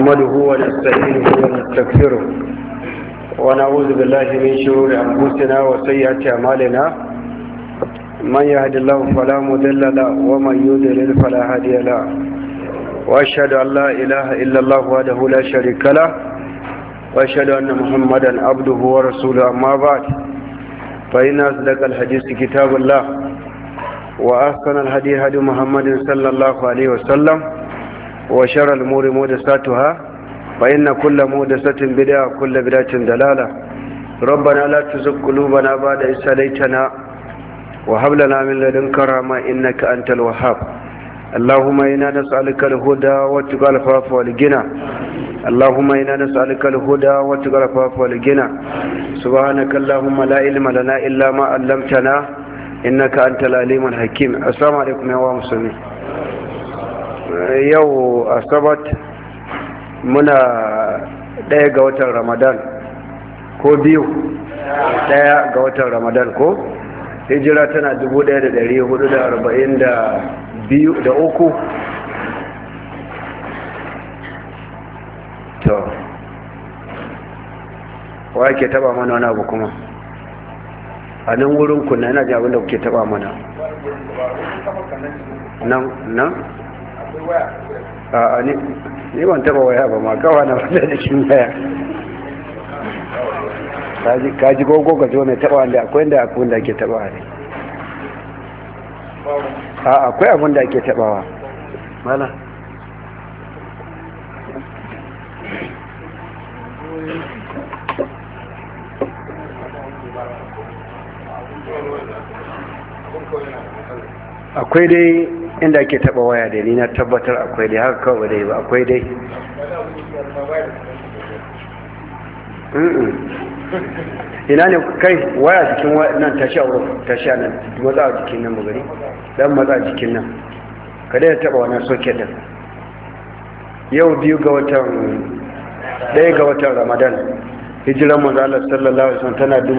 نحمده ونستعينه ونستغفره ونعوذ بالله من شرور أنفسنا وسيئات أعمالنا من يهد الله فلا مضل له ومن يضلل فلا هادي له وأشهد أن لا إله إلا الله وحده لا شريك له وأشهد أن محمدا عبده ورسوله أما بعد فإن أصدق الحديث كتاب الله وأحسن الهدي هدي محمد صلى الله عليه وسلم وشر الأمور محدثاتها فإن كل محدثة بدعة وكل بدعة ضلالة ربنا لا تزغ قلوبنا بعد إذ هديتنا وهب لنا من لدنك رحمة إنك أنت الوهاب اللهم إنا نسألك الهدى والتقى والعفاف والغنى اللهم إنا نسألك الهدى والتقى والعفاف والغنى سبحانك اللهم لا علم لنا إلا ما علمتنا إنك أنت العليم الحكيم السلام عليكم يا مسلمين yau asabat muna ɗaya ga watan ramadan ko biyu ɗaya ga watan ramadan ko hijira tana 1442 to wa ke taba mana wani abu kuma a nan wurin kunna yana ji abinda kuke taba mana nan a ni ban taba waya ba ma kawa na wanda jikin waya kaji gogo ga zo mai taba wanda akwai inda akwai wanda ake taba ne akwai abin da ake tabawa mala akwai dai inda ake taba waya da ni na tabbatar akwai dai haka kawai dai ba akwai dai ina ne kai waya jikin nan tashi a wurin tashi a nan matsa a jikin nan magari dan matsa a jikin nan kada ya taba wannan soket din yau 2 ga watan ramadan hijiran manzo Allah sallallahu alaihi wasallam tana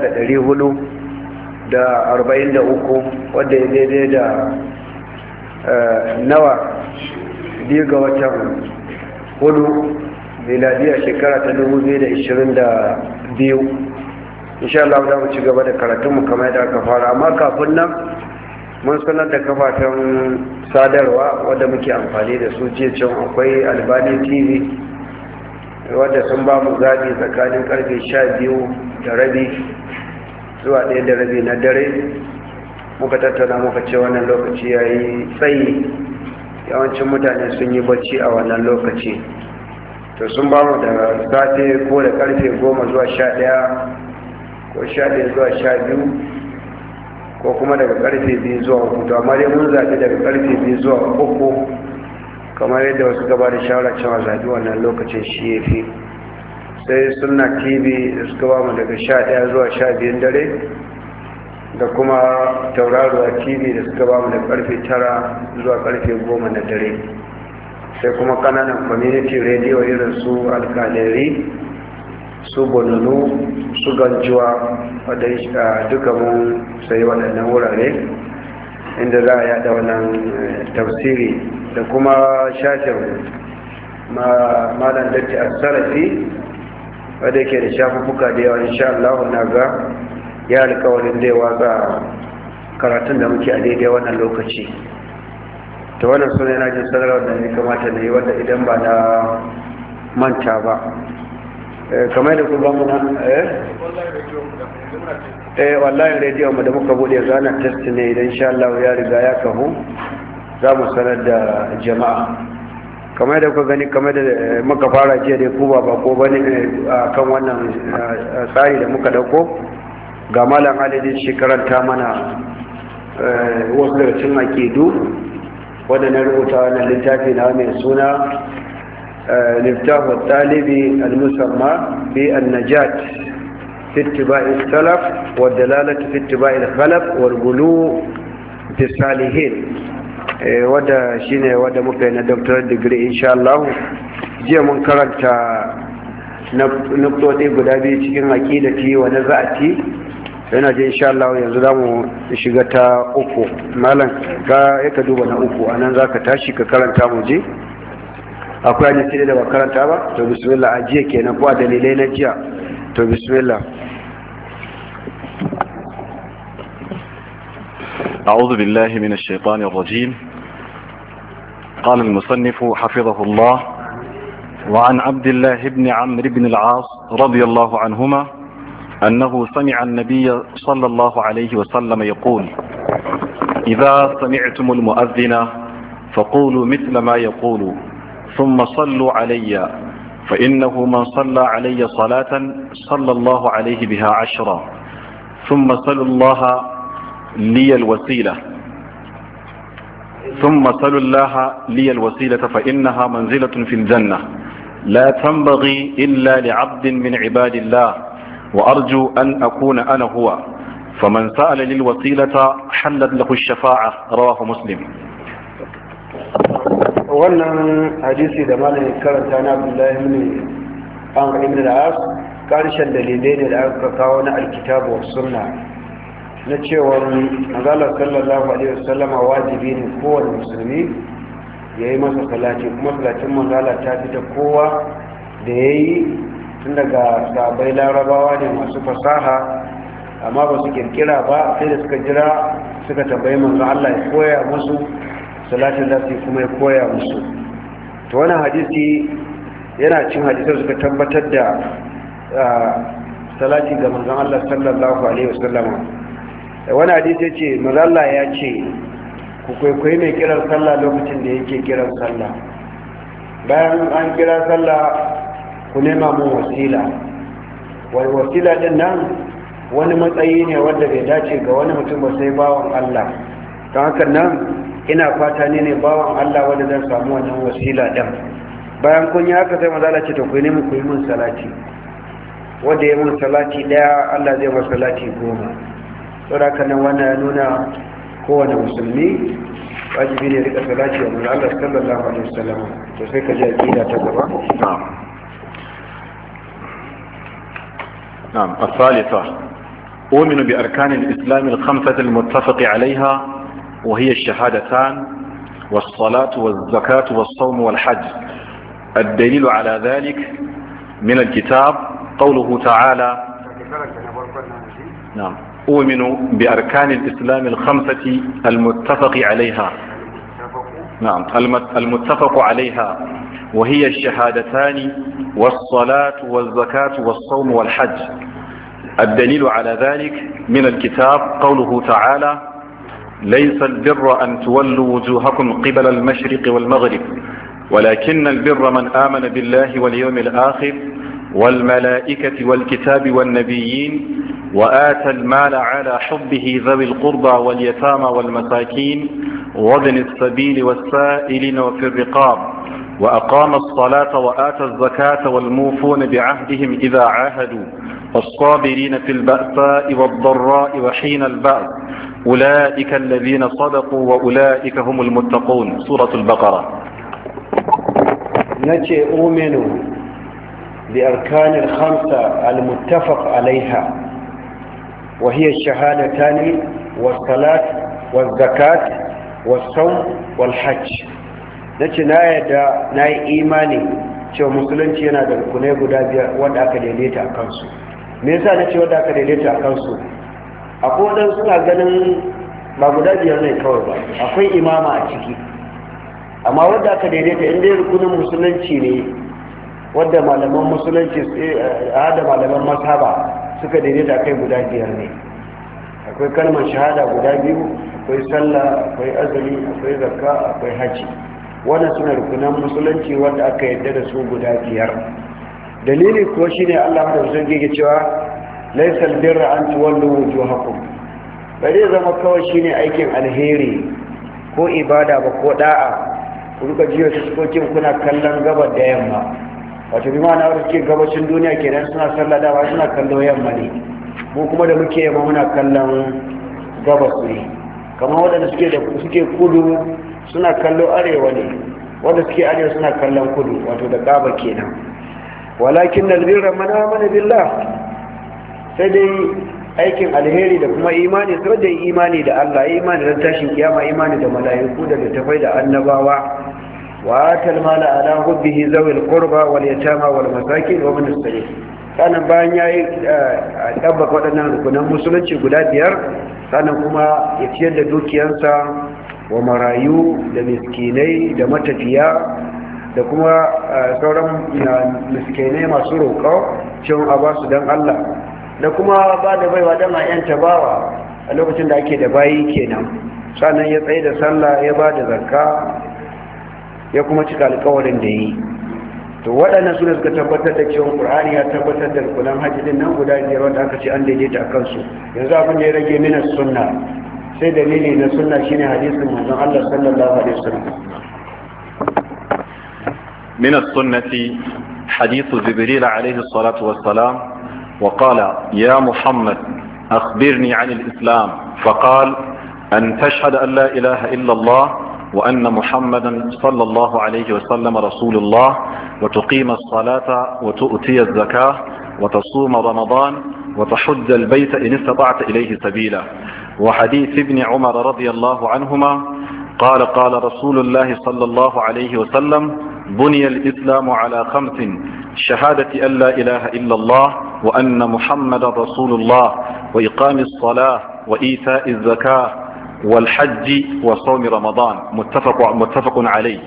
1443 wanda ya daidai da nawa 2 ga watan 4 miladiya shekara ta 2022 insha Allah za mu ci gaba da karatunmu kamar yadda aka fara amma kafin nan mun sanar da kafafen sadarwa wadda muke amfani da su jiya cewa akwai Albani TV wadda sun ba mu zaɓi tsakanin karfe 12:30 zuwa 1:30 na dare muka tattauna muka ce wannan lokaci ya yi tsayi yawancin mutane sun yi bacci a wannan lokaci to sun ba mu da safe ko da karfe 10 zuwa 11 ko 11 zuwa 12 ko kuma daga karfe 2 zuwa 3 to amma dai mun zaɓi daga karfe 2 zuwa 3 kamar yadda wasu gaba da shawara cewa zaɓi wannan lokacin shi ya fi sai sunna tv da suka ba mu daga 11 zuwa 12 dare da kuma tauraruwa tv da suka ba mu da karfe 9 zuwa karfe 10 na dare sai kuma kananan community radio irin su alkaleri su bononu su ganjuwa wadda duka mun sai waɗannan wurare inda za a yada wannan tafsiri da kuma shafin malam datti a sarafi wadda ke da shafuffuka da yawa insha Allah na ga ya alkawarin da ya watsa karatun da muke a daidai wannan lokaci ta wannan suna yana jin sanarwar da ne kamata na yi wadda idan ba na manta ba kamar da kuma muna wallahi rediyon mu da muka bude zana test ne idan insha Allah ya riga ya kahu za mu sanar da jama'a kamar da kuka gani kamar da muka fara jiya dai ku ba ko bane kan wannan tsari da muka dauko ga malam alidin shi karanta mana wasu daga cikin aƙidu wanda na rubuta wannan littafi na mai suna liftahu talibi al-musamma bi an-najat fi ittiba'i salaf wa dalalati fi ittiba'i al-khalaf wal ghulu fi salihin wanda shine wanda muka yi na doctorate degree insha Allah jiya mun karanta nuktoti guda biyu cikin aqidati wa nazati yana je insha Allah yanzu zamu shiga ta 3 malam ka duba na 3 anan zaka tashi ka karanta mu je akwai hadisi da ba karanta ba to bismillah a jiya kenan ko a dalilai na jiya to bismillah. أعوذ بالله من الشيطان الرجيم. قال المصنف حفظه الله: وعن عبد الله بن عمرو بن العاص رضي الله عنهما أنه سمع النبي صلى الله عليه وسلم يقول: إذا سمعتم المؤذن فقولوا مثل ما يقول ثم صلوا علي فإنه من صلى علي صلاة صلى الله عليه بها 10 ثم صلوا الله لي الوسيلة فإنها منزلة في الجنة لا تنبغي إلا لعبد من عباد الله وأرجو أن أكون أنا هو فمن سأل للوسيلة حلت له الشفاعة. رواه مسلم. wannan hadisi da malamin karanta na Abdullahi ibn Amr ibn al-As karshen dalilai ne da aka kawo na alkitabu wa sunna na cewa manzala sallallahu alaihi wasallama wajibi ne kowane musulmi ya yi masa salati, kuma salatin manzala ta fita kowa da ya yi tun daga sahabbai larabawa ne masu fasaha amma ba su kirkira ba sai da suka jira suka tambayi manzo Allah ya koya musu salatin da su kuma ya koya musu. to wannan hadisi yana cin hadisai suka tabbatar da salati ga manzon Allah sallallahu alaihi wasallama. wani hadisi ya ce manzo Allah ya ce ku kwaikwayi mai kiran sallah lokacin da yake kiran sallah, bayan an kira sallah ku nema mun wasila. wani wasila din nan wani matsayi ne wanda bai dace ga wani mutum ba sai bawan Allah, don haka nan ina fata ne bawan Allah wanda zan samu wannan wasila din. bayan kun yi haka sai manzo Allah ce to ku nemi ku yi mun salati, wanda ya mun salati daya Allah zai masa salati 10. saboda haka nan wannan ya nuna kowane musulmi wajibi ne rika salati wa manzo Allah sallallahu alaihi wasallam. to sai ka ji aqida ta gaba. نعم. الثالثة: أؤمن بأركان الإسلام الخمسة المتفق عليها وهي الشهادتان والصلاة والزكاة والصوم والحج. الدليل على ذلك من الكتاب قوله تعالى: نعم. أؤمن بأركان الإسلام الخمسة المتفق عليها، نعم، المتفق عليها وهي الشهادتان والصلاة والزكاة والصوم والحج. الدليل على ذلك من الكتاب قوله تعالى: ليس البر أن تولوا وجوهكم قبل المشرق والمغرب ولكن البر من آمن بالله واليوم الآخر والملائكة والكتاب والنبيين وآتى المال على حبه ذوي القربى واليتامى والمساكين وابن السبيل والسائلين وفي الرقاب وأقام الصلاة وآتى الزكاة والموفون بعهدهم إذا عاهدوا والصابرين في البأساء والضراء وحين البأس أولئك الذين صدقوا وأولئك هم المتقون. سورة البقرة. نجي أؤمن بأركان الخمسة المتفق عليها وهي الشهادتان والصلاة والزكاة والصوم والحج. nace na yi imani cewa musulunci yana da rukunai guda 5 wanda aka daidaita a kansu. me yasa nace wanda aka daidaita a kansu? akwai wadansu suna ganin ba guda 5 ne kawai ba, akwai imama a ciki, amma wanda aka daidaita inda rukunin musulunci ne wadda malaman musulunci da malaman mazhaba suka daidaita kai guda 5 ne. akwai kalmar shahada guda 2, akwai sallah, akwai azumi, akwai zakka, akwai haji. wannan suna rukunan musulunci wanda aka yadda da su guda 5. dalili ko shine Allah madaukakin yake cewa laysal birra an tuwallu wujuhakum. bare zama kawai shine aikin alheri ko ibada ba ko da'a ku rika jiya fuskokin kuna kallon gabar da yamma, wato bi ma'ana wanda suke gabashin duniya kenan suna sallah da ba suna kallo yamma ne, mu kuma da muke yamma muna kallon gabas ne. kamar wanda suke kudu suna kallo arewa ne, wanda suke arewa suna kallon kudu, wato da gaba kenan. walakin albirra man amana billah, sai dai aikin alheri da kuma imani, sai dai imani da Allah, imani da tashin kiyama, imani da mala'iku da littafai da annabawa, wa atal mala ala hubbihi zawil qurba wal yatama wal masakin wa min as-sabil. Sannan bayan yayi tabbata waɗannan rukunan musulunci guda biyar, sannan kuma ya ciyar da dukiyarsa wa marayu da miskinai da matafiya da kuma sauran miskinai masu roƙo cin a ba su don Allah, da kuma ba da baiwa da ma yan tabawa a lokacin da ake da bayi kenan. Sannan ya tsaye da sallah, ya ba da zakka, ya kuma cika alƙawarin da yi. To waɗannan suna suka tabbatar da cewa Qur'ani ya tabbatar da rukunan hajji din nan guda biyar wanda aka ce an daidaita a kansu. Yanzu abin da ya rage mina sunna, sai dalili na sunna shine hadisin manzon Allah sallallahu alaihi wasallam. من السنة حديث جبريل عليه الصلاة والسلام وقال يا محمد أخبرني عن الإسلام، فقال أن تشهد أن لا إله إلا الله وأن محمدا صلى الله عليه وسلم رسول الله وتقيم الصلاة وتؤتي الزكاة وتصوم رمضان وتحج البيت إن استطعت إليه سبيلا. وحديث ابن عمر رضي الله عنهما قال قال رسول الله صلى الله عليه وسلم بني الإسلام على 5: شهادة أن لا إله إلا الله وأن محمد رسول الله وإقام الصلاة وإيتاء الزكاة والحج وصوم رمضان متفق عليه.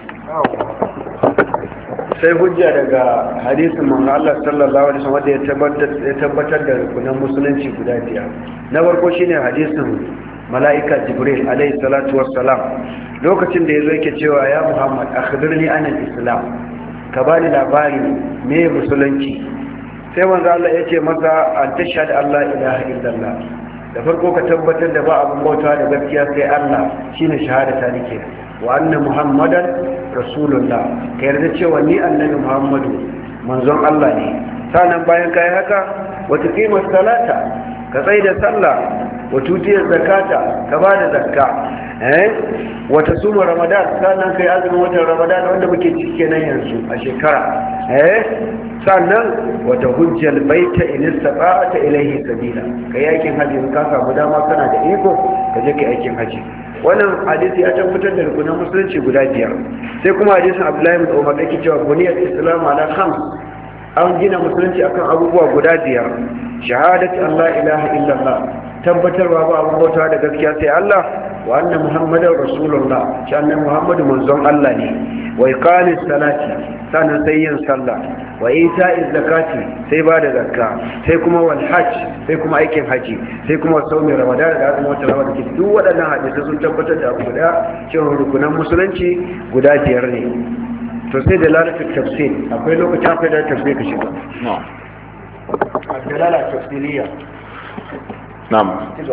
sai hujja daga hadisin manzo Allah sallallahu alaihi wasallam da ya tabbatar da rukunan musulunci guda biyar. Na farko shine hadisin mala'ika Jibril alaihi salatu wassalam, lokacin da yazo yake cewa ya Muhammad akhbirni an al-islam, ka bani labari me musulunci. Sai manzo Allah yace masa an tashhadu an la ilaha illallah, da farko ka tabbatar da ba abin bauta da gaskiya sai Allah, shine shahadata nake, wa anna muhammadan rasulullah, ka yarda cewa ni annabi Muhammadu manzon Allah ne. Sannan bayan kai haka wa tuqima salata, ka tsaya da sallah, wa tutiyar zakata, ka ba da zakka, wa tasuma ramadan, sannan kai azumin watan ramadan wanda muke ciki kenan yanzu a shekara, sannan wa tahujjal baita in istata'ta ilayhi sabila, kai aikin haji in ka samu dama kana da iko ka je kai aikin haji. Wannan hadisi ya tabbatar da rukunan musulunci guda biyar. Sai kuma hadisin Abdullahi bin Umar da ke cewa buniyat islam ala 5, an gina musulunci akan abubuwa guda biyar: shahadatu an la ilaha illallah, tabbatarwa ba abin bauta da gaskiya sai Allah, wa anna muhammadar rasulullah, shi annan muhammadu manzon Allah ne, wa iqamis salati, sannan sai yin sallah, wa ita'iz zakati, sai ba da zakka, sai kuma wal hajj, sai kuma aikin haji, sai kuma saumin ramadan da azumin watan ramadan. Duk waɗannan hadisi sun tabbatar da abu guda cewa rukunan musulunci guda biyar ne. To sai da lalata tafsir, akwai lokacin akwai da tafsir ka shiga. الدلالة التفصيلية. نعم.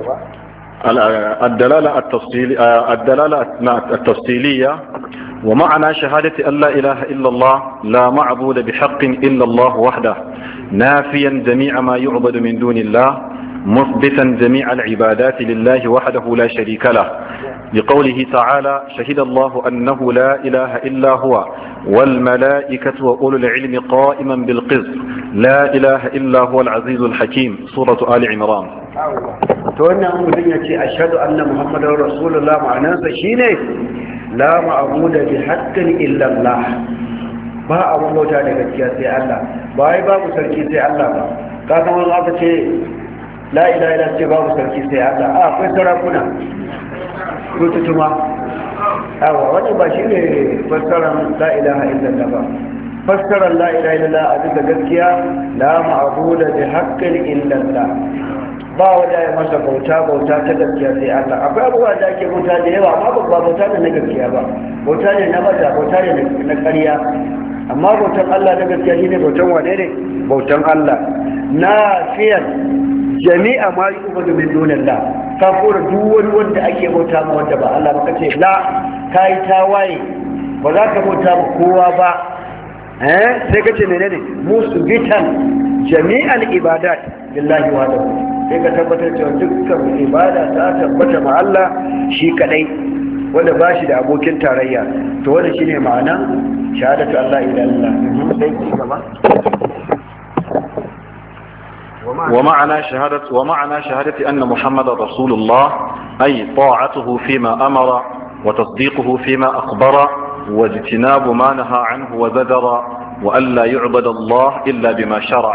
الدلالة التفصيلية ومعنى شهادة أن لا إله إلا الله لا معبود بحق إلا الله وحده، نافيا جميع ما يعبد من دون الله، مثبتا جميع العبادات لله وحده لا شريك له، لقوله تعالى شهد الله أنه لا إله إلا هو والملائكة وأولو العلم قائما بالقسط لا إله إلا هو العزيز الحكيم، سورة آل عمران. تقولنا أمودية أشهد أن محمد رسول الله معناه شيني لا معبود بحق إلا الله، ba abun bauta da gaskiya sai Allah, ba ai babu sarki sai Allah ba. Ka san wani aka ce la ilaha illa ce babu sarki sai Allah, akwai sarakuna rututuma. Wannan ba shi ne fassarar la ilaha illallah ba. Fassarar la ilaha illallah a duka gaskiya la ma'budu bi haqqin illallah, ba wanda ya masa bauta ta gaskiya sai Allah. Akwai abubuwa da ake bauta da yawa amma ba bauta ne na gaskiya ba, bauta ne na maza, bauta ne na ƙarya. Amma bautan Allah na gaskiya shine bautan wane ne? Bautan Allah. Nafiyan jami'a ma yu'budu min dunillah, ka kora duk wani wanda ake bauta ma wanda ba Allah ba, kace la, kai tawaye, ba za ka bauta ma kowa ba. Sai kace menene? Musbitan jami'al ibadat lillahi wahdahu, sai ka tabbatar cewa dukkan ibada ta tabbata ma Allah shi kadai wanda ba shi da abokin tarayya. To wannan shine ma'ana shahadatu Allah ila Allah. Sai ci gaba. ومعنى شهادة أن محمد رسول الله أي طاعته فيما أمر وتصديقه فيما أخبر واجتناب ما نهى عنه وزجر وأن لا يعبد الله إلا بما شرع.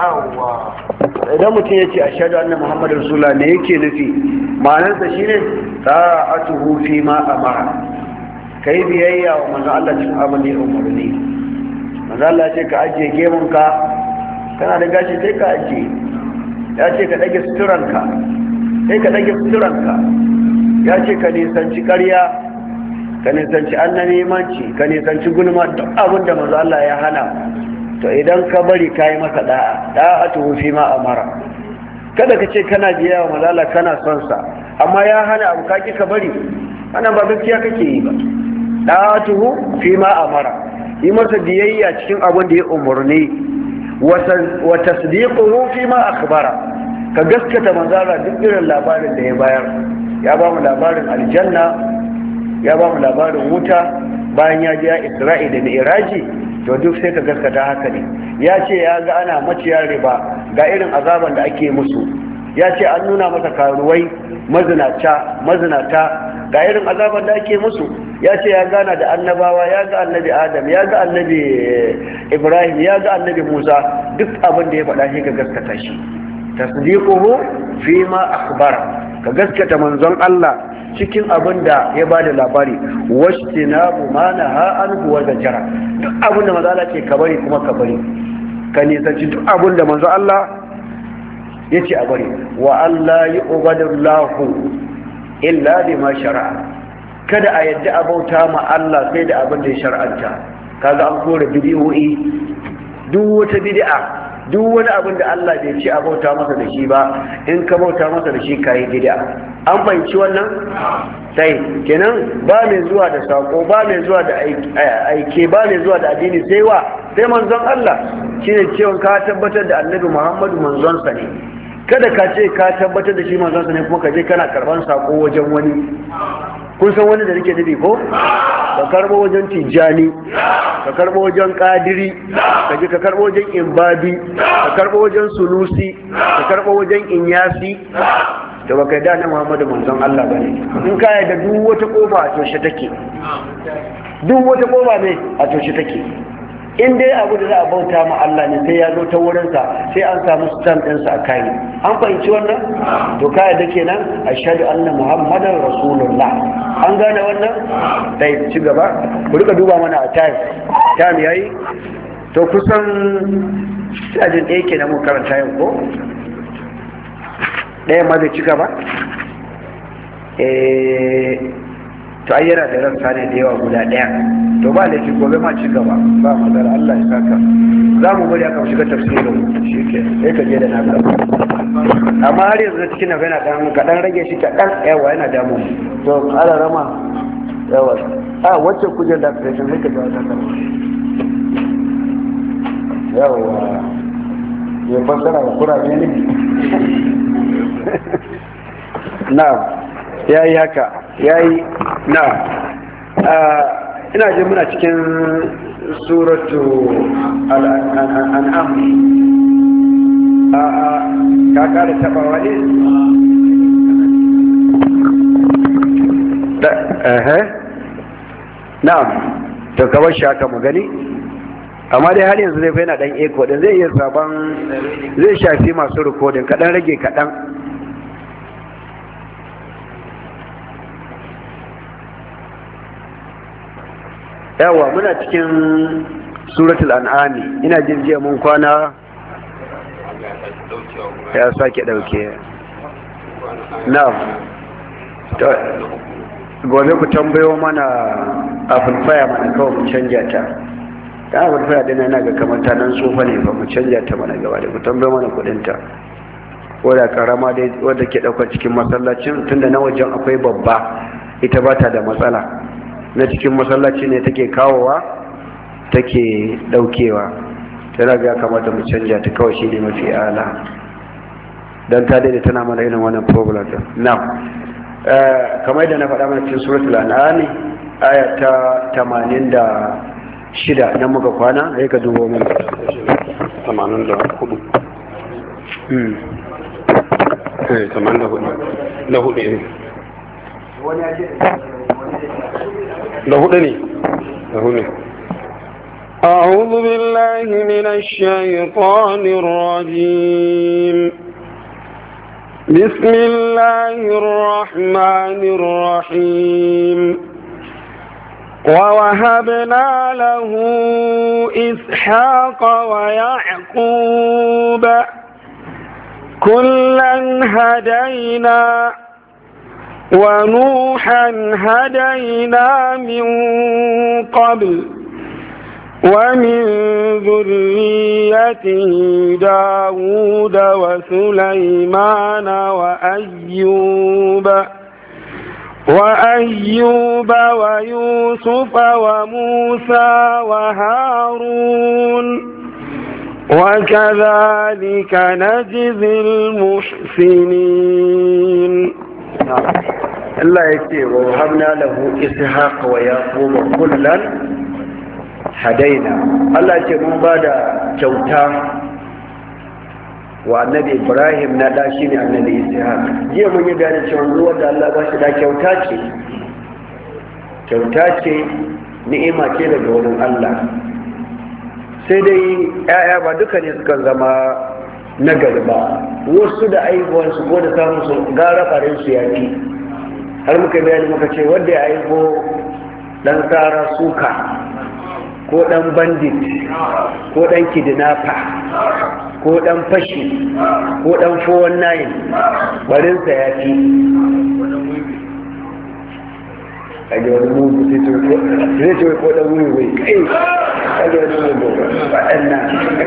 idan mutum ya ce ashhadu anna muhammadar rasulullah ne yake nufi ma'anarsa shine ta'atuhu fi ma amara, kai biyayya wa manzo Allah cikin abin da ya umarni. manzo Allah ce ka ajiye gemunka, kana da gashi sai ka ajiye. ya ce ka dage suturanka sai ka dage suturanka. ya ce ka nisanci ƙarya, ka nisanci annamimanci, ka nisanci gulma, duk abin da manzo Allah ya hana. to idan ka bari ka yi masa da'atuhu fi ma amara. kada ka ce kana biya wa manzo Allah kana son sa amma ya hana abu ka ki ka bari, ana ba gaskiya kake yi ba. da'atuhu fi ma amara, yi masa biyayya cikin abin da ya umurni. wa tasdiquhu fi ma akhbara, ka gaskata manzo Allah duk irin labarin da ya bayar. ya ba mu labarin aljanna, ya ba mu labarin wuta bayan ya je Isra'i da Mi'raji, to duk sai ka gaskata haka ne. ya ce ya ga ana maciyar riba ga irin azaban da ake musu. ya ce an nuna masa karuwai mazinata ga irin azaban da ake musu. ya ce ya gana da annabawa, ya ga annabi Adam, ya ga annabi Ibrahim, ya ga annabi Musa. duk abin da ya faɗa shi ka gaskata shi. tasdiquhu fi ma akhbara, ka gaskata manzon Allah cikin abin da ya bada labari. washtinabu ma naha anhu wa zajara, duk abin da manzo Allah ce ka bari kuma ka bari. ka nisanci duk abin da manzo Allah ya ce a bari. wa alla yu'badullahu illa bima shara'a, kada a yadda abauta ma Allah sai da abin da ya shar'anta. kaga an kore bid'o'i, duk wata bid'a, duk wani abin da Allah bai ce a bauta masa da shi ba, in ka bauta masa da shi kayi bid'a. an fahimci wannan? sai kenan ba mai zuwa da sako, ba mai zuwa da aike, ba mai zuwa da addini sai wa sai manzon Allah. shine cewa ka tabbatar da annabi Muhammadu manzon sa ne. kada ka ce ka tabbatar da shi manzon sa ne kuma ka je kana karban sako wajen wani. kun san wani da nake nufi ko? ka karbo wajen Tijjani, ka karbo wajen Kadiri, ka je ka karbo wajen Imbabi, ka karbo wajen Sulusi, ka karbo wajen Inyasi. da baka da na Muhammadu manzon Allah bane. in ka yarda duk wata kofa a toshe take, duk wata kofa ne a toshe take. in dai abu da za a bauta ma Allah ne sai ya zo ta wurinsa, sai an samu stamp ɗinsa a kai. an fahimci wannan? to ka yarda kenan ashhadu anna muhammadan rasulullah. an gane wannan? dai ci gaba, ku rika duba mana a time yayi. to kusan sajin ɗaya kenan mun karanta yau ko? ɗaya ma zai ci gaba? to ai yana da rassa ne da yawa guda ɗaya. to ba laifi gobe ma ci gaba, ba matsala. Allah ya saka. za mu bari aka shiga tafsirin shi ke sai ka je da naka. amma har yanzu na cikin yana ɗan kaɗan rage shi kaɗan yawa yana damu. to ala rama yawa a wacce kujen da ka sai ka jawo ta kama yawa ya fassara wa kurame ne. na ya yi haka ya yi na ina jin muna cikin suratu al'an'am. ka kare tabawa ne? na'am, to kawai shi haka mu gani. amma dai har yanzu zai fa yana dan eko din, zai iya sabon, zai shafi masu rikodin kaɗan, rage kaɗan. yawa muna cikin suratul an'ami. ina jin jiya mun kwana ya sake dauke. na'am, to gobe ku tambayo mana a fulfaya mana kawai mu canja ta. ta fulfaya dina yana ga kamar ta nan tsofa ne ba, mu canja ta mana gaba da ku tambayo mana kudin ta. wadda karama dai wadda ke daukar cikin masallacin, tunda na wajen akwai babba, ita ba ta da matsala. na cikin masallaci ne take kawowa take daukewa. tana ga kamata mu canja ta kawai, shine mafi ala, dan ta daidai tana mana irin wannan problem din. now kamar yadda na faɗa mana cikin suratul an'am aya ta 86 nan muka kwana. sai ka dubo mana 84 na hudu ne. wani ya ce da hudu ne أعوذ بالله من الشيطان الرجيم. بسم الله الرحمن الرحيم. ووهبنا له إسحاق ويعقوب كلا هدينا ونوحا هدينا من قبل ومن ذريته داود وسليمان وأيوب ويوسف وموسى وهارون وكذلك نجزي المحسنين. الله يكتب ووهبنا له إسحاق ويعقوب كلا هدينا. الله يكتب من بعد kyauta wa annabi Ibrahim na da shi ne annabi Ishaq. Jiya mun yi bayanin cewa ruwa da Allah ba shi da kyauta ce ni'ima ce daga wurin Allah. Sai dai 'ya'ya ba duka ne suka zama nagari ba, wasu da aihuwansu ko da samun su gara farin su yaki. Har muka bayani muka ce wanda ya aiho dan tsara suka ko dan bandit ko dan kidnapper ko dan fashi ko dan 419 barinsa ya fi kaji wani mugu sai ce ko dan wuri kai kaji wani mugu waɗannan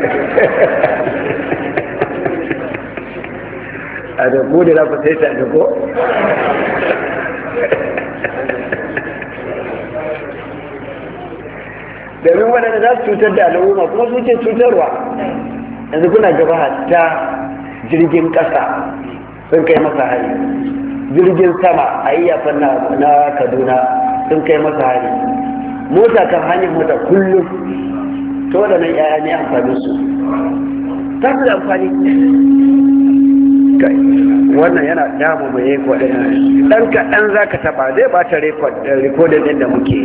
a da ku da za ku sai ta da ko domin waɗanda za su cutar da al'umma kuma su ce cutarwa. Yanzu kuna gaba hatta jirgin ƙasa sun kai masa hari, jirgin sama a yi yafan na Kaduna sun kai masa hari, mota kan hanyar mota kullum ta waɗannan 'ya'ya ne amfani su ta su da amfani. Wannan yana damu mai kwaɗin ɗan kaɗan za ka taɓa zai ba ta rikodin ɗin da muke.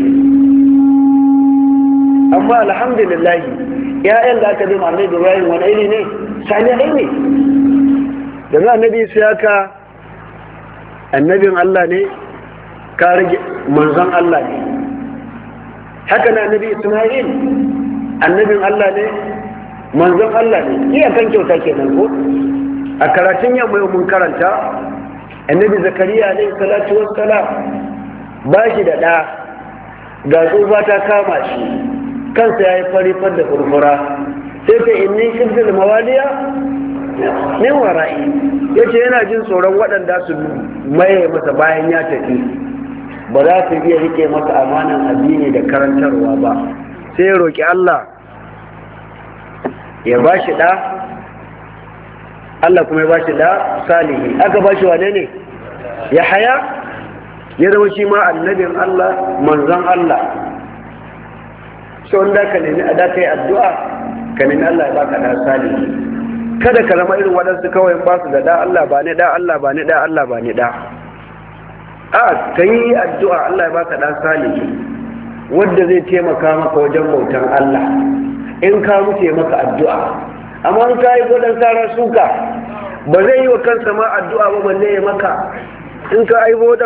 Amma alhamdulillahi ya'yan da aka zama annabi Ibrahim wani iri ne salihai ne. Da za annabi Isiyaka annabin Allah ne, ka rage manzon Allah ne. Haka na annabi Ismail annabin Allah ne, manzon Allah ne. Iyakan kyauta kenan ko a karatun yamma yau mun karanta annabi Zakariya alaihi salatu wassalam ba shi da ɗa, ga tsufa ta kama shi, kansa ya yi farifar da furfura, sai ta inni shirfil mawaliya min wara'i, ya ce yana jin tsoron waɗanda su maye masa bayan ya tafi ba za su iya rike masa amanan addini da karantarwa ba, sai ya roƙi Allah ya ba shi ɗa, Allah kuma ya ba shi ɗa salihi. Aka ba shi wane ne? Ya haya, ya zama shi ma annabin Allah, manzon Allah. Wanda ka nemi a da kai addu'a ka nemi Allah ya baka da salihi. Kada ka zama irin waɗansu kawai ba su da da Allah ba ni da Allah ba ni da Allah ba ni da. A ka yi addu'a Allah ya baka da salihi wanda zai taimaka maka wajen bautan Allah. In ka mutu maka addu'a, amma in ka yi godon sara suka ba zai yi wa kansa ma addu'a ba balle ya maka. In ka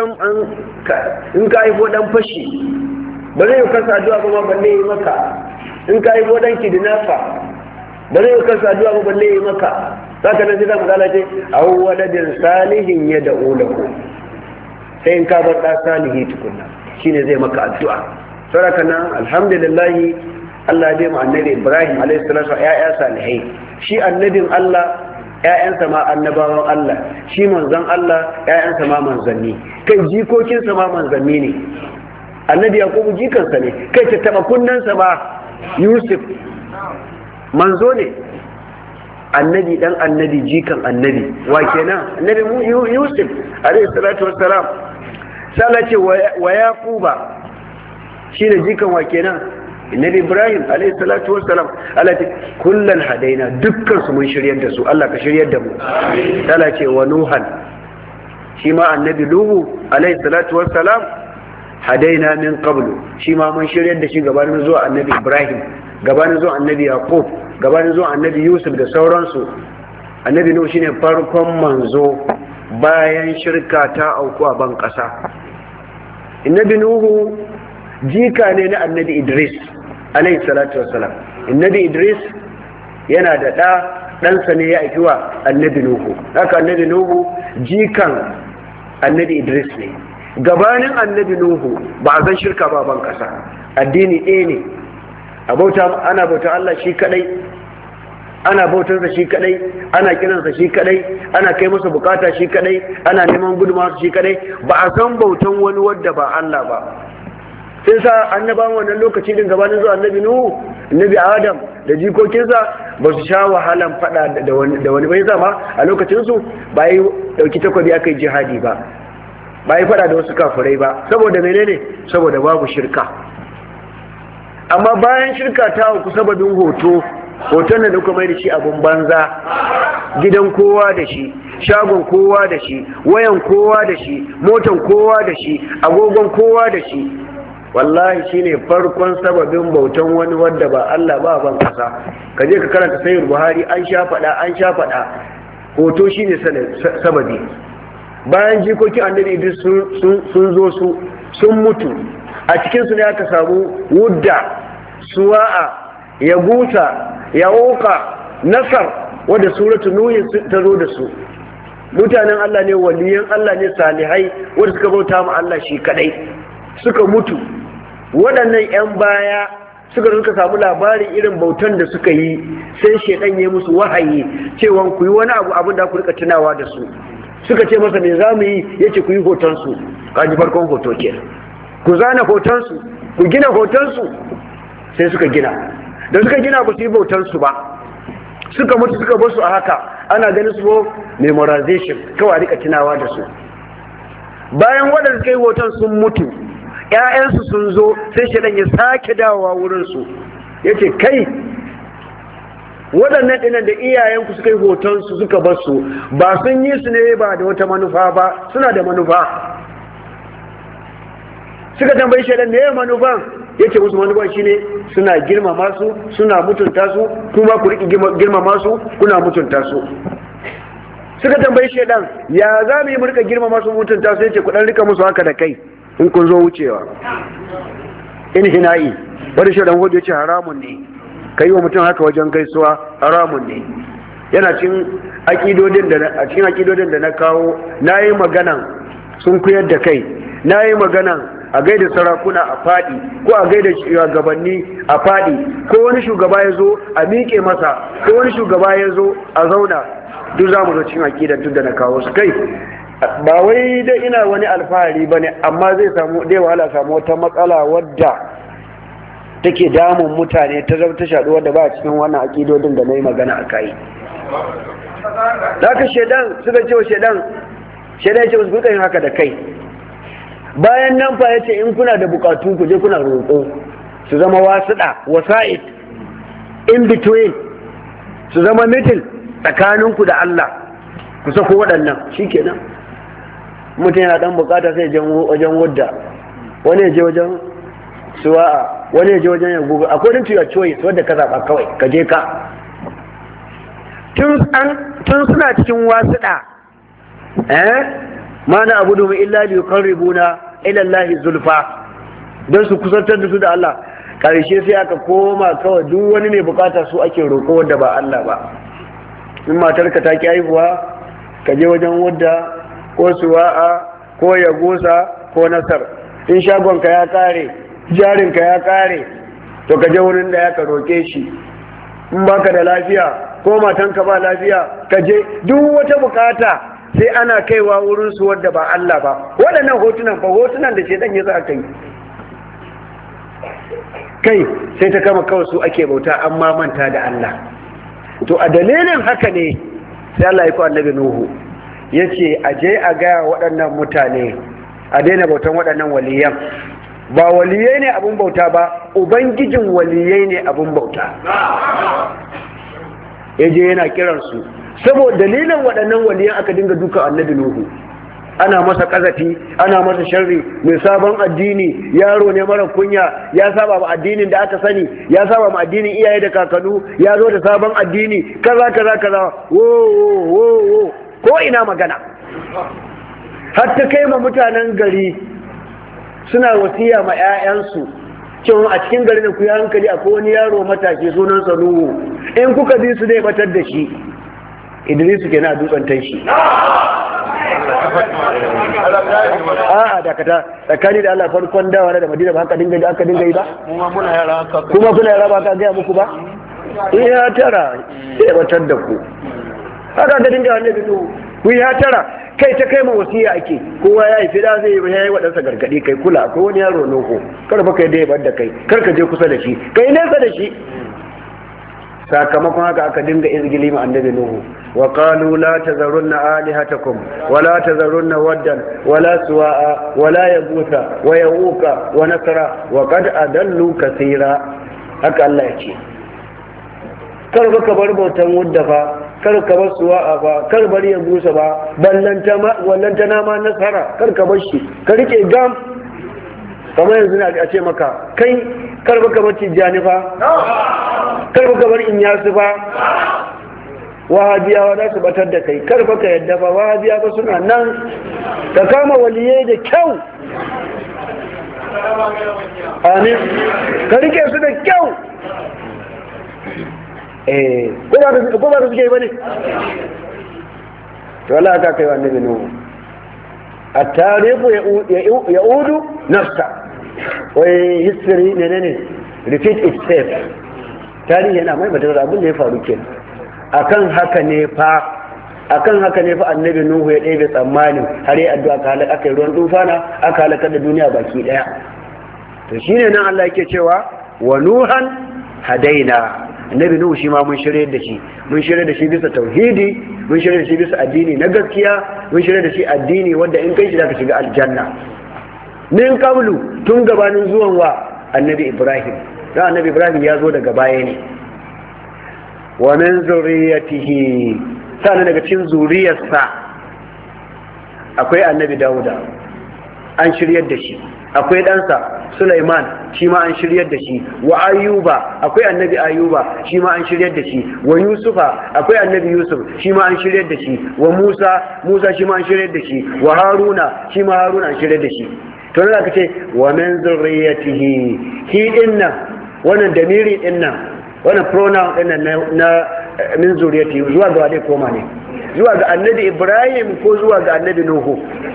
haifo dan fashi ba zai yi kansa addu'a ba ma balle yi maka. In ka yi bodan kidnapper ba zai yi kansa addu'a ba balle yi maka. Saka nan sai za mu lalace aw waladin salihin ya da'u lahu, sai in ka bar da salihi tukunna shine zai maka addu'a. Saboda nan alhamdulillah Allah ya mu annabi Ibrahim alaihi salatu ya'ya salihai, shi annabin Allah ƴaƴansa ma annabawan Allah, shi manzon Allah ƴaƴansa ma manzanni, kai jikokinsa ma manzanni ne. Annabi Yakubu jikansa ne, kai ta taba kunnensa ba Yusuf manzo ne, annabi dan annabi jikan annabi wa kenan annabi Yusuf alaihi salatu wassalam. Sai Allah ce wa Yaquba shine jikan wa kenan annabi Ibrahim alaihi salatu wassalam. Allah ce kullan hadaina, dukkan su mun shiryar da su, Allah ka shiryar da mu. Sai Allah ce wa Nuhan shi ma annabi Nuhu alaihi salatu wassalam hadaina min qablu shi ma mun shiryar da shi gabanin zuwa annabi Ibrahim, gabanin zuwa annabi Yaqub, gabanin zuwa annabi Yusuf da sauransu. Annabi Nuhu shine farkon manzo bayan shirka ta auku a ban ƙasa. Annabi Nuhu jika ne na annabi Idris alayhi salatu wassalam. Annabi Idris yana da ɗansa ne ya aiki wa annabi Nuhu. Haka annabi Nuhu jikan annabi Idris ne. Gabanin annabi Nuhu ba a san shirka ba ban ƙasa. Addini ɗaya ne. Ana bauta Allah shi kadai, ana bautarsa shi kadai, ana kiransa shi kadai, ana kai masa bukata shi kadai, ana neman gudunmawa shi kadai. Ba a san bautan wani wadda ba Allah ba. Sai sa annabawan wannan lokaci din gabanin zuwa annabi Nuhu, annabi Adam da jikokinsa ba su sha wahalan fada da wani bai zama a lokacin su ba yi dauki takwabi aka yi jihadi ba, ba yi fada da wasu kafirai ba. Saboda menene? Saboda babu shirka. Amma bayan shirka ta auku sababin hoton da kuka mai da shi abun banza, gidan kowa da shi, shagon kowa da shi, wayan kowa da shi, motan kowa da shi, agogon kowa da shi, wallahi shine farkon sababin bautan wani wadda ba Allah ba ban kasa. Ka je ka karanta sayyid Buhari, an sha faɗa hoto shine sababi. Bayan jikokin annabi Idris sun zo sun mutu, a cikin su ne aka samu Wudda, Suwa'a, Yagusa, Ya'uqa, Nasar, wadda suratul Nuh ta zo da su. Mutanen Allah ne, waliyan Allah ne, salihai wanda suka bauta ma Allah shi kadai, suka mutu. Waɗannan 'yan baya suka samu labarin irin bautan da suka yi, sai shedan ya musu wahayi cewa ku yi wani abin da ku rika tunawa da su. Suka ce masa me za mu yi? Yace ku yi hoton su. Kaji farkon hoto ke, ku zana hoton su, ku gina hoton su. Sai suka gina, da suka gina ba su yi bautan su ba, suka mutu suka bar su a haka. Ana ganin su memorization, kawai a rika tunawa da su. Bayan waɗanda suka yi hoton sun mutu, ‘ya'yansu sun zo, sai shaɗan ya sake dawowa wurinsu ya ce, kai waɗannan ɗinan da iyayenku suka yi hotonsu suka bar su, ba sun yi su ne ba da wata manufa ba, suna da manufa. Suka tambayi shaɗan, me ya manufan? Ya ce musu manufan shi ne suna girmama su, suna mutunta su, kuma ku riƙi girmama su, kuna mutunta su. Suka tambayi shaɗan, ya za mu yi mu riƙa girmama su, mutunta su? Ya ce, ku ɗan riƙa musu haka da kai in kun zo wucewa. In hina'i, wani shaɗan hudu ya ce haramun ne, ka yi wa mutum haka wajen gaisuwa haramun ne. Yana cikin aƙidodin da na kawo, na yi maganan sun kuyar da kai, na yi maganan a gaida sarakuna a faɗi, ko a gaida shugabanni a faɗi, ko wani shugaba ya zo a miƙe masa, ko wani shugaba ya zo a zauna. Duk za mu zo cikin aƙidan duk da na kawo su. Kai ba wai da ina wani alfahari ba ne, amma zai wahala samu wata matsala wadda take damun mutane ta zama ta shaɗu wadda ba a cikin wannan aƙidodin da na yi magana a kai. Da aka shaidan suka ce wa shaidan ya ce musu yin haka da kai. Bayan nan fa ya ce in kuna da bukatu ku je kuna roƙo, su zama wasuɗa, wasa'id, in between, su zama middle tsakaninku da Allah, ku sako waɗannan shi kenan. Mutum yana ɗan bukata sai wajen Wudda, wani ya je wajen Suwa'a, wani ya je wajen Yaguba, according to your choice wadda ka zaɓa kawai ka je ka. Tun suna cikin wasuɗa, ma na abu domin illa li yuqarribuna ila Allah zulfa, don su kusantar da su da Allah. Karshe sai aka koma kawai duk wani mai bukata su ake roƙo wanda ba Allah ba. In matarka ta ki haihuwa, ka je wajen Wudda ko Suwa'a ko Yagusa ko Nasar. In shagonka ya kare, jarinka ya kare, to ka je wurin da ya ka roƙe shi. In baka da lafiya ko matanka ba lafiya, ka je. Duk wata bukata sai ana kaiwa wurin su wadda ba Allah ba. Waɗannan hotunan da shedan ya sa kai sai ta kama kawai su ake bauta, amma manta da Allah. To a dalilin haka ne sai Allah ya ku annabi Nuhu ya ce a je a gaya waɗannan mutane a daina bautan waɗannan waliyan. Ba waliyai ne abin bauta ba, ubangijin waliyai ne abin bauta. Ya je yana kiransu, saboda dalilin waɗannan waliyan aka dinga duka annabi Nuhu. ana masa kazafi, ana masa sharri, mai sabon addini, yaro ne mara kunya, ya saba ma addinin da aka sani, ya saba ma addinin iyaye da kakannu, ya zo da sabon addini, kaza kaza kaza, wo ko ina magana. Har ta kai ma mutanen gari suna wasiya ma 'ya'yansu cewa a cikin garin ku yi hankali, akwai wani yaro matashi sunansa Nuhu, in kuka bi su zai batar da shi. Idrisu kenan a dutsen tanshi. A'a dakata, tsakani da Allah farkon dawa da Madina ba aka dinga yi ba? Kuma kuna yara ba ka gaya muku ba? Ya tara sai batar da ku. Haka ga dinga annabi ku ya tara, kai ta kai ma wasiya ake, kowa ya yi fida zai yi waɗansa gargaɗi, kai kula akwai wani yaro Nuhu, kar ba kai da ya bar da kai, kar ka je kusa da shi, kai nesa da shi. Sakamakon haka aka dinga izgili ma annabi Nuhu, wa qalu la tazarunna alihatakum wa la tazarunna waddan wa la suwa'a wa la yaghutha wa yawuqa wa nasra wa qad adallu kaseera. Haka Allah ya ce, kar ka bar bautan wadda fa, kar ka bar suwa'a ba, kar bar yaghutha ba, wallanta na ma nasara, kar ka bar shi, ka rike gam. Kamar yanzu na a ce maka kai kar baka bar Tijjani fa, kar baka bar Inyasu fa, wahabiyawa za su batar da kai, kar baka yadda fa, wahabiya ba suna nan, ka kama waliyai da kyau. Amin, ka rike su da kyau. Ko ba da suke yi ba ne? To Allah ka kai wa annabi Nuhu, التاريخ يعود نفسه وhistory ne repeat itself. Tarihi yana mai matar abin da ya faru ke. Akan haka ne fa annabi Nuhu ya ɗebe tsammanin har yi addu'a aka yi ruwan tufana, aka halakar da duniya baki ɗaya. To shine nan Allah yake cewa wa Nuhan hadaina, annabi Nuhu shi ma mun shirye da shi bisa tauhidi, mun shirye da shi bisa addini na gaskiya, mun shirye da shi addini wanda in kai shi zaka shiga aljanna. Min qablu, tun gabanin zuwan wa annabi Ibrahim, dan annabi Ibrahim ya zo daga baya ne. Wa min zuriyatihi, sanan daga cikin zuriyarsa akwai annabi Dawuda, an shiryar da shi. Akwai ɗansa Sulaiman, shi ma an shiryar da shi. Wa Ayuba, akwai annabi Ayuba, shi ma an shiryar da shi. Wa Yusufa, akwai annabi Yusuf, shi ma an shiryar da shi. Wa Musa shi ma an shiryar da shi. Wa Haruna, shi ma Haruna an shiryar da shi. To nan aka ce wa min zurriyatihi, hi dinnan, wannan damiri dinnan, wannan pronoun dinnan na min zurriyatihi zuwa ga wadai koma ne? Zuwa ga annabi Ibrahim ko zuwa ga annabi Nuhu?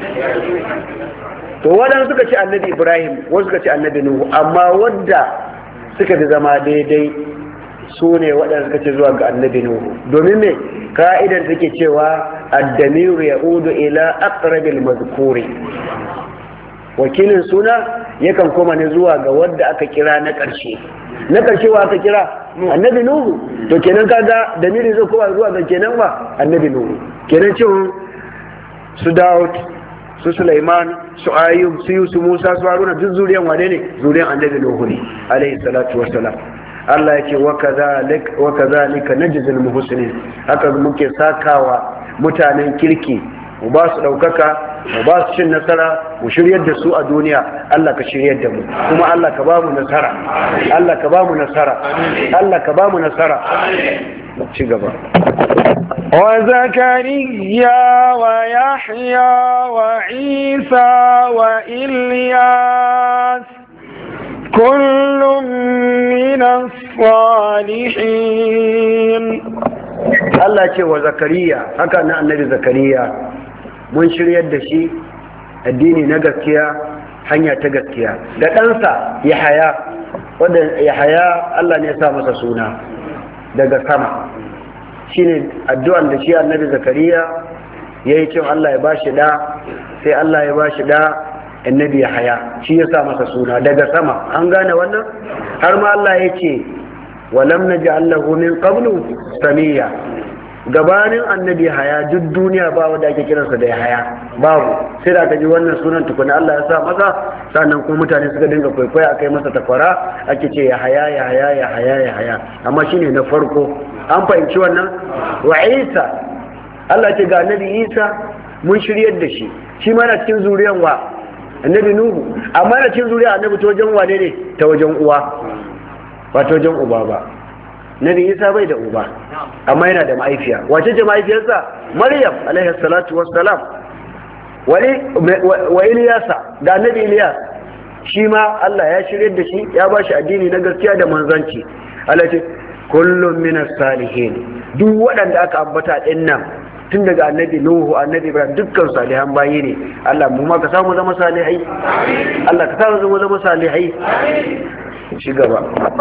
To waɗanda suka ci annabi Ibrahim, wasu suka ci annabi Nuhu, amma wadda suka fi zama daidai su ne waɗanda suka ci zuwa ga annabi Nuhu. Domin me ka'idar take cewa addamiru ya'udu ila aqrabil mazkuri, wakilin suna yakan koma ne zuwa ga wadda aka kira na ƙarshe. Na ƙarshe wa aka kira annabi Nuhu, to kenan kaga damiri zai koma zuwa ga kenan wa annabi Nuhu. Kenan cewa su Dawud, su Sulaiman, su Ayyub, su Yusuf, Musa, su Haruna, duk zuriyan wane ne? Zuriyan annabi Nuhu ne alayhi salatu wassalam. Allah yake wa kadhalika najzil muhsinin, haka muke sakawa mutanen kirki, mu ba su daukaka, mu ba su cin nasara, mu shiryar da su a duniya. Allah ka shiryar da mu, kuma Allah ka ba mu nasara, Allah ka ba mu nasara, Allah ka ba mu nasara. Ci gaba. وزكريا ويحيى وعيسى وإلياس كل من الصالحين. Allah ce wa Zakariya, haka na annabi Zakariya mun shiryar da shi addini na gaskiya, hanya ta gaskiya. Da ɗansa Yahaya, wanda Yahaya Allah ne ya sa masa suna daga sama. Shine addu'an da shi annabi Zakariya yayi cewa Allah ya bashi da, sai Allah ya bashi da annabi Yahaya, shi ya sa masa suna daga sama. An gane wannan? Har ma Allah yake walam naj'al lahu min qablu samiyya, gabanin annabi Yahaya duk duniya ba wanda ake kiransa da Yahaya, babu. Sai da aka ji wannan sunan tukuna Allah ya sa masa, sannan kuma mutane suka dinga kwaikwaya akai masa takwara, ake ce Yahaya Yahaya Yahaya Yahaya, amma shine na farko. An fahimci wannan? Wa Isa, Allah ce ga annabi Isa mun shiryar da shi, shi ma na cikin zuriyan wa annabi nuhu, amma na cikin zuriya annabi ta wajen wane ne? Ta wajen uwa, ba ta wajen uba ba. Nabi Isa bai da uba amma yana da mahaifiya. Wace ce mahaifiyarsa? Maryam alaihi salatu wassalam. Wa Iliyasa da annabi Iliyas, shi ma Allah ya shirye da shi, ya ba shi addini na gaskiya da manzanci. Allah ce kullum minas salihin, duk waɗanda aka ambata ɗin nan tun daga annabi Nuhu, annabi Ibrahim, dukkan salihan bayi ne. Allah mu ma ka samu zama salihai, Allah ka samu zama salihai. Shi gaba.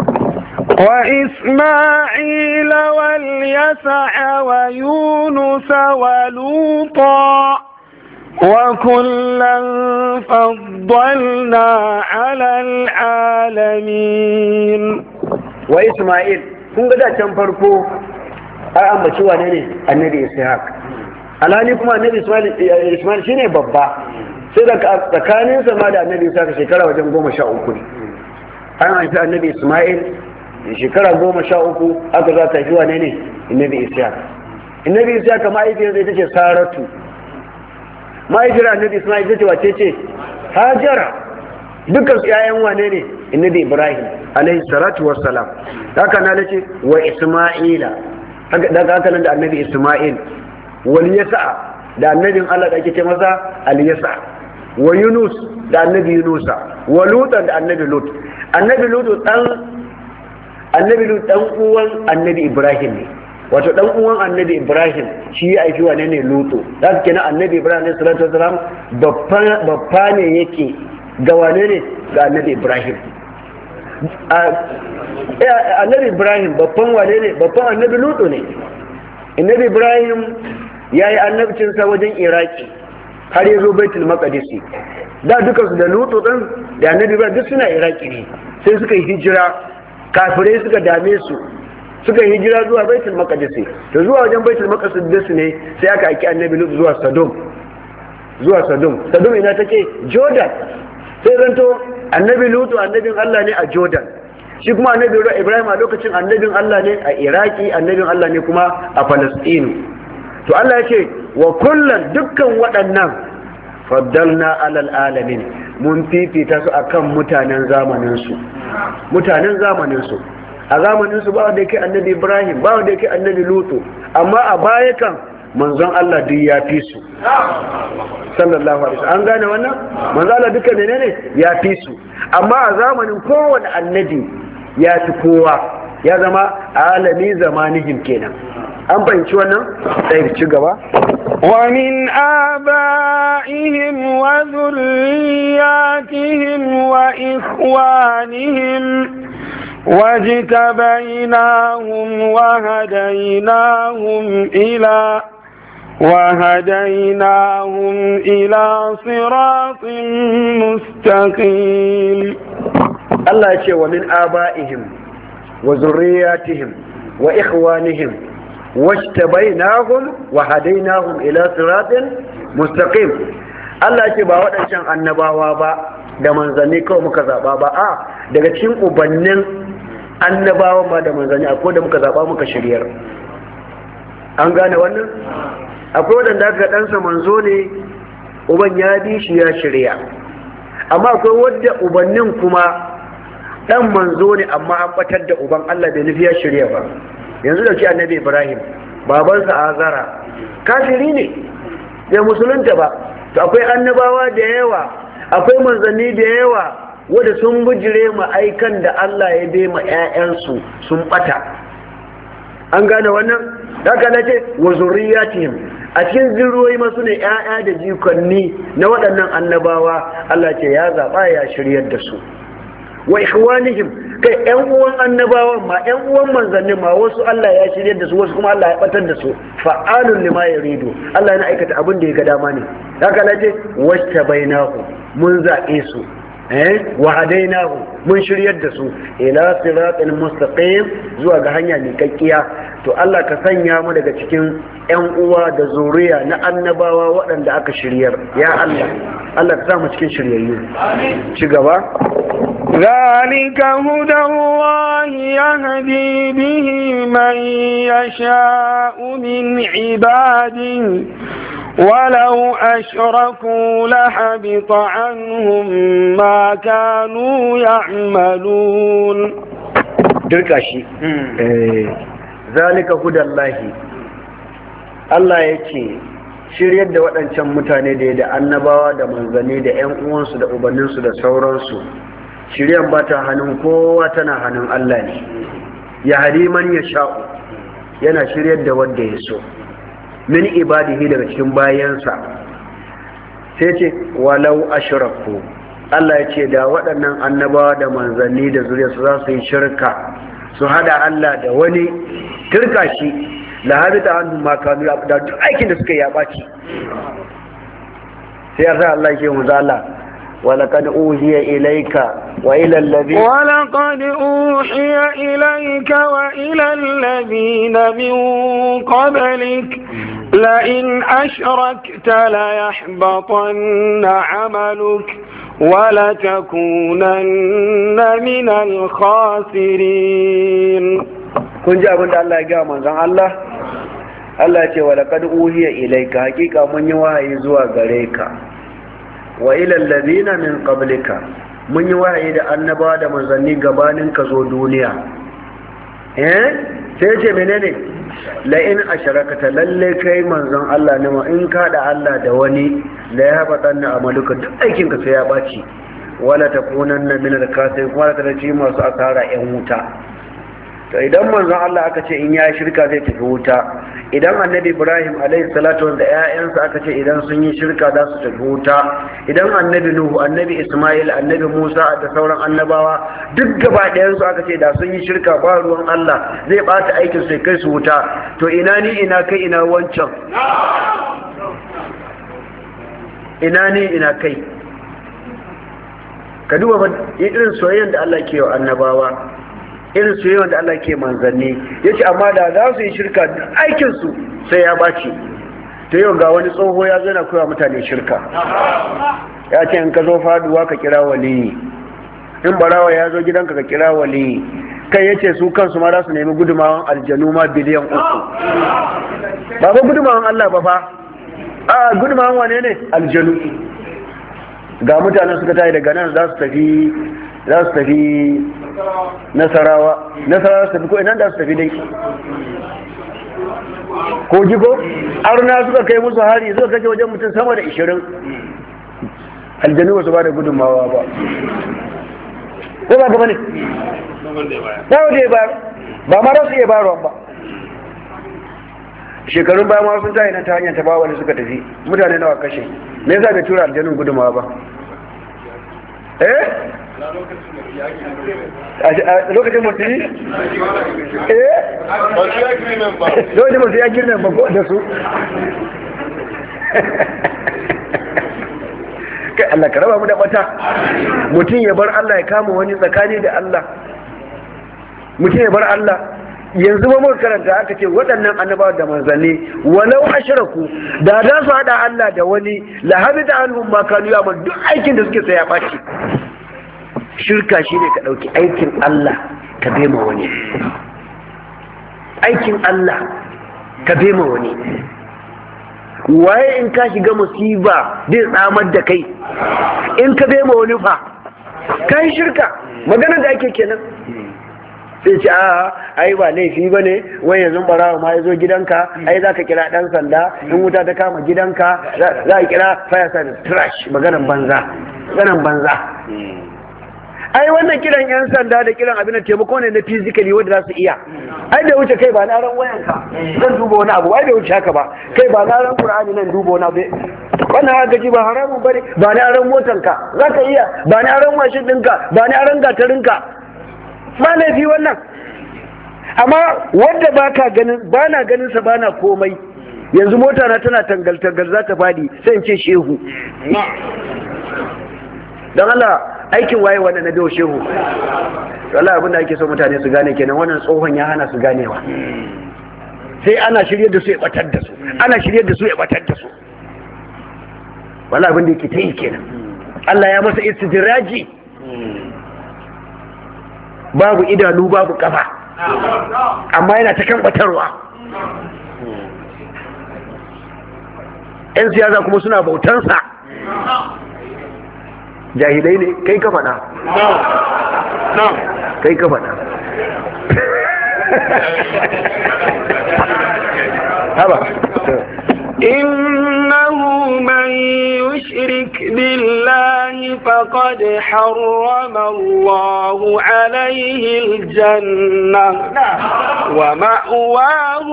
وإسماعيل واليسع ويونس ولوطا وكلا فضلنا على العالمين. وإسماعيل kun ga da can farko ai ambaci wane ne? Annabi Ishaq. Alhali kuma annabi Ismail shine babba, sai da tsakaninsa ma da annabi Ishaq shekara wajen 13 ne. An haifi annabi Ismail shekara 13 aka za ta haifi wane ne? Annabi Ishaq. Annabi Ishaq mahaifiyarsa ita ce Saratu. Mahaifiyar annabi Ismail ita ce wace ce? Hajara. Dukkan su ƴaƴan wane ne? Annabi Ibrahim alaihi salatu wassalam. Haka na nace wa Isma'ila, daga haka nan da annabi Isma'il, wal Yasa da annabin Allah da ake ce masa al Yasa, wa Yunus da annabi Yunusa, wa Lut da annabi Lut. Annabi Lut dan uwan annabi Ibrahim ne, wato dan uwan annabi Ibrahim shi ya aiki wane ne? Lutu. Haka kenan annabi Ibrahim alaihi salatu wassalam babba ne yake ga wane ne? Ga annabi Ibrahim. Annabi Ibrahim babban wane ne? Babban annabi Lutu ne. Annabi Ibrahim ya yi annabcinsa wajen Iraki har ya zo Baitul Maqdis. Da dukansu da Lutu ɗin da annabi Ibrahim duk suna Iraki ne, sai suka yi hijira, kafirai suka dame su, suka yi hijira zuwa Baitul Maqdis. To zuwa wajen Baitul Maqdis ne sai aka aiki annabi Lutu zuwa Sodom. Sodom ina take? Jordan. Sai zanto annabi Lutu annabin Allah ne a Jordan, shi kuma annabi Ibrahim a lokacin annabin Allah ne a Iraki, annabin Allah ne kuma a Palestine. To Allah ya ce wa kullan dukkan waɗannan faddalna alal alamin, mun fifita su akan mutanen zamanin su. A zamanin su ba wanda yake annabi Ibrahim, ba wanda yake annabi Lutu, amma a baya kan manzon Allah duk ya fi su sallallahu alaihi wasallam. An gane wannan? Manzon Allah duka menene? Ya fi su, amma a zamanin kowane annabi ya fi kowa, ya zama alami zamanihim kenan. An fahimci wannan? Sai ci gaba. ومن آبائهم وذرياتهم وإخوانهم واجتبيناهم وهديناهم إلى صراط مستقيم. الله يقول ومن آبائهم وذرياتهم وإخوانهم واجتبيناهم وهديناهم إلى صراط مستقيم. Allah ce ba waɗancan annabawa ba da manzanni kawai muka zaɓa ba, a daga cikin ubannin annabawan ba da manzanni akwai da muka zaɓa muka shiryar. An gane wannan? Akwai waɗanda aka ɗansa manzo ne, uban ya bi shi ya shirya, amma akwai wadda ubannin kuma ɗan manzo ne amma an ɓatar da uban, Allah bai nufi ya shirya ba. Yanzu da ke annabi Ibrahim, babansa Azara kafiri ne, bai musulunta ba. To akwai annabawa da yawa, akwai manzanni da yawa wanda sun bujire ma aikan da Allah ya bai ma 'ya'yansu sun ɓata. An gane wannan? Haka na ce wa zurriyatihim, a cikin zuriyoyi masu ne 'ya'ya da jikanni na waɗannan annabawa, Allah ce ya zaɓa ya shiryar da su. Wa ikhwanihim, kai ƴan uwan annabawan ma, ƴan uwan manzannin ma, wasu Allah ya shiryar da su, wasu kuma Allah ya batar da su. Fa'alun lima yuridu, Allah yana aikata abin da ya ga dama ne. Haka na ce washtabainahu, mun zaɓe su, wa hadainahu, mun shiryar da su ila siratal mustaqim, zuwa ga hanya miƙaƙƙiya. To Allah ka sanya mu daga cikin ƴan uwa da zuriya na annabawa waɗanda aka shiryar, ya Allah. Allah ka sa mu cikin shiryayyu. Ci gaba. ذلك هدى الله يهدي به من يشاء من عباده ولو أشركوا لحبط عنهم ما كانوا يعملون. دركاشي ذلك هدى الله. Allah ya ce shiryar da waɗancan mutane da annabawa da manzanni da 'yan uwansu da ubanninsu da sauransu, shiryar ba ta hannun kowa, tana hannun Allah ne. Ya hari man ya sha'u, yana shiryar da wanda ya so min ibadihi daga cikin bayansa. Sai ce walau ashraku, Allah ya ce da waɗannan annabawa da manzanni da zuriyarsu za su yi shirka, su hada Allah da wani, turka shi, la habita anhum ma kanu da duk aikin da suka yi ya baci. Sai ya Allah ya ce mu Allah ولقد أوحي إليك وإلى الذين وإلى الذين من قبلك لئن أشركت ليحبطن عملك ولتكونن من الخاسرين. kun ji abin da Allah ya gaya manzon Allah ya ce wa laqad uhiya ilayka, hakika mun yi wahayi zuwa gare ka, wa ila alladhina min qablika, mun yi wahayi da annabawa da manzanni gabanin ka zo duniya. Sai ce menene? la in asharakata, lalle kai manzon Allah ne, ma in ka da Allah da wani, la yahbatanna amaluka, duk aikin ka sai ya baci, wala takunanna min al-khasirin, kuma ta ci masu asara yan wuta. To idan manzon Allah aka ce in ya shirka zai tafi wuta, idan annabi Ibrahim alaihi salatu da ƴaƴansa aka ce idan sun yi shirka za su tafi wuta, idan annabi Nuhu, annabi Ismail, annabi Musa da sauran annabawa duk gaba ɗayan su aka ce da sun yi shirka ba ruwan Allah zai bata aikin sai kai su wuta, to ina ni ina kai ina wancan, ina ni ina kai. Ka duba irin soyayyar da Allah ke wa annabawa, irin su yawan da Allah ke manzanni, ya ce amma da za su yi shirka aikinsu sai ya baci. Ta yau ga wani tsoho ya zana koya mutane shirka, ya ce in ka zo faduwa ka kira waliyi, in barawa ya zo gidanka ka kira waliyi, kai ya ce su kansu ma za su nemi gudumawan aljanu ma biliyan 3. ba ba gudumawan Allah ba fa, a gudumawan wane ne? Aljanu. Ga mutanen suka tayi daga nan za su tafi Nasarawa su tafi ko ina da su tafi dai ko jigo arna suka kai musu hari, suka kashe wajen mutum sama da 20. Aljanu ba su ba da gudunmawa ba, ko ba gaba ne? ba wanda ya bayar, ba ma za su iya bayarwa ba. Shekarun bayan ma sun tayi nan ta hanyar tabawa wani suka tafi, mutane nawa kashe, me yasa bai tura aljanun gudunmawa ba? Lokacin mutu yi? Lokacin mutu ya girme ba da su. Kai Allah ka raba mu da bata, mutum ya bar Allah ya kama wani tsakani da Allah, mutum ya bar Allah. Yanzu ba muka karanta aka ce waɗannan annabawa da manzanni walau ashraku, da za su hada Allah da wani, la habita anhum ma kanu ya'mal, duk aikin da suke sai ya baci. Shirka shine ka dauki aikin Allah ka bema wani, aikin Allah ka bema wani. Waye in ka shiga musiba zai tsamar da kai, in ka bema wani fa kai shirka. Maganar da ake kenan. Sai ce ai ba laifi ba ne, wai yanzu barawa ma ya zo gidanka, ai za ka kira ɗan sanda, in wuta ta kama gidanka za a kira fire service. Trash, maganan banza. Ai wannan kiran yan sanda da kiran abin da taimako ne na physically wanda za su iya. Ai da wuce kai ba na ran wayanka zan duba wani abu, ai da wuce haka ba, kai ba na ran Qur'ani nan duba wani abu, wannan haka ji ba haramun bane, ba na ran motanka za ka iya, ba na ran mashin ɗinka, ba na ran gatarinka, ba laifi wannan. Amma wanda ba na ganin sa ba na komai, yanzu mota na tana tangal-tangal za ta fadi, sai in ce shehu. Don Allah aikin waye wannan na biyo shehu? Allah abin da ake so mutane su gane kenan, wannan tsohon ya hana su ganewa. Sai ana shirye da su ya batar da su, ana shirye da su ya batar da su. Wallahi abin da yake ta yi kenan. Allah ya masa istidraji. Babu idanu babu kafa, amma yana ta kan batarwa. 'yan siyasa kuma suna bautansa. Jahilai ne, kai ka faɗa. Kai ka faɗa. haba. إنه من يشرك بالله فقد حرم الله عليه الجنة ومأواه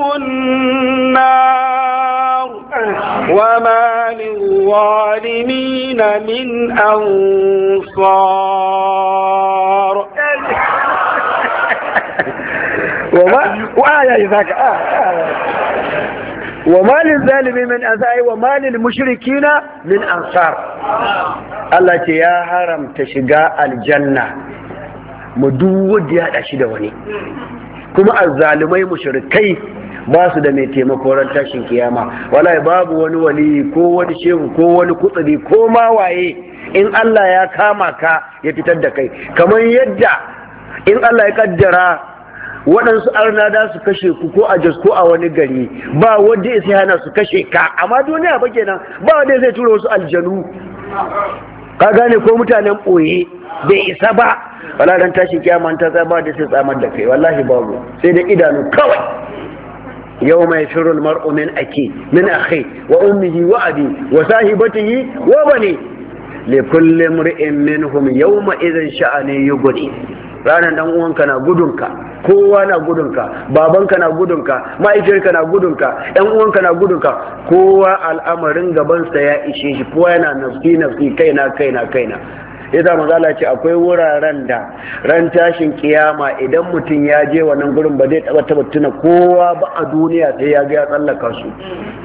النار وما للظالمين من أنصار. وما للظالمين من أنصار وما للمشركين من أنصار. Allah ce ya haramta shiga aljanna mu duk wanda ya haɗa shi da wani, kuma azzalumai mushrikai ba su da mai taimako ran tashin kiyama. Wallahi babu wani wali ko wani shehu ko wani kutsuri ko ma waye, in Allah ya kama ka ya fitar da kai, kamar yadda in Allah ya kaddara waɗansu arna da su kashe ku ko a Jos ko a wani gari, ba wanda ya sai hana su kashe ka. Amma duniya ba kenan, ba wanda zai tura wasu aljanu, ka gane, ko mutanen ɓoye, bai isa ba. Wala dan tashin kiyama ta tsaba da sai tsamar da kai, wallahi babu, sai da idanu kawai. yau mai firul mar'u min akhi wa ummihi wa abi wa sahibatihi wa bani li kulli imri'in minhum yawma idhin sha'ani yughni. Ranar dan uwanka na gudunka, kowa na gudunka, babanka na gudunka, mahaifiyarka na gudunka, ɗan uwanka na gudunka, kowa al'amarin gabansa ya ishe shi, kowa yana nafsi kaina. Yasa manzo Allah ce akwai wuraren da ran tashin kiyama idan mutum ya je wannan gurin ba zai taba tuna kowa ba a duniya, sai ya ga ya tsallaka su.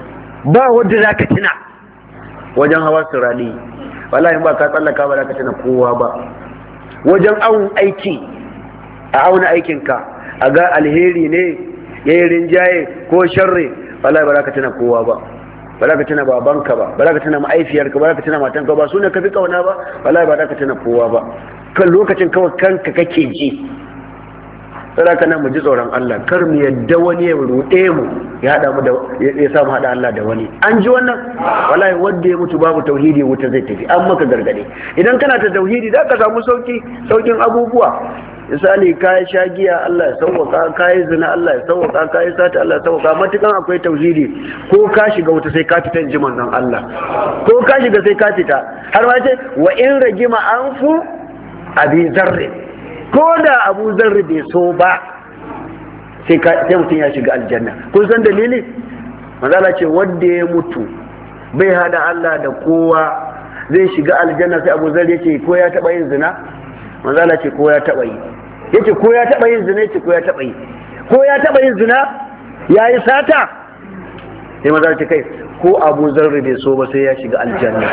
Ba wanda zaka tuna wajen hawa sirali, wallahi ba ka tsallaka ba zaka tuna kowa ba. Wajen awon aiki, a auna aikinka a ga alheri ne yayin rinjaye ko sharri, wallahi ba za ka tuna kowa ba. Ba za ka tuna babanka ba, ba za ka tuna ma'aifiyarka, ba za ka tuna matanka ba, su ne ka fi kauna ba, wallahi ba za ka tuna kowa ba. Kan lokacin kawai kanka kake ji. Saboda nan mu ji tsoron Allah, kar mu yadda wani ya ruɗe mu ya hada mu da ya samu hada Allah da wani. An ji wannan? Wallahi wanda ya mutu babu tauhidi wuta zai tafi. An maka gargade. Idan kana ta tauhidi za ka samu saukin abubuwa. Misali ka sha giya, Allah ya sauwaka, ka yi zina, Allah ya sauwaka, ka yi sata, Allah ya sauwaka. Matukan akwai tauhidi, ko ka shiga wuta sai ka fita ji manzon Allah, ko ka shiga sai ka fita. Har ma ce wa in ragima anfu abi zarri, ko da Abu Zarri bai so ba sai mutum ya shiga aljanna. Kun san dalili? Manzo Allah ce wanda ya mutu bai hada Allah da kowa zai shiga aljanna. Sai Abu Zarri ya ce ko ya taba yin zina? Manzo Allah ce ko ya taba yi. Yace ko ya taba yin zina? Yace ko ya taba yi. Ko ya taba yin zina? Yayi sata? Sai manzo Allah ce kai ko Abu Zarri bai so ba sai ya shiga aljanna.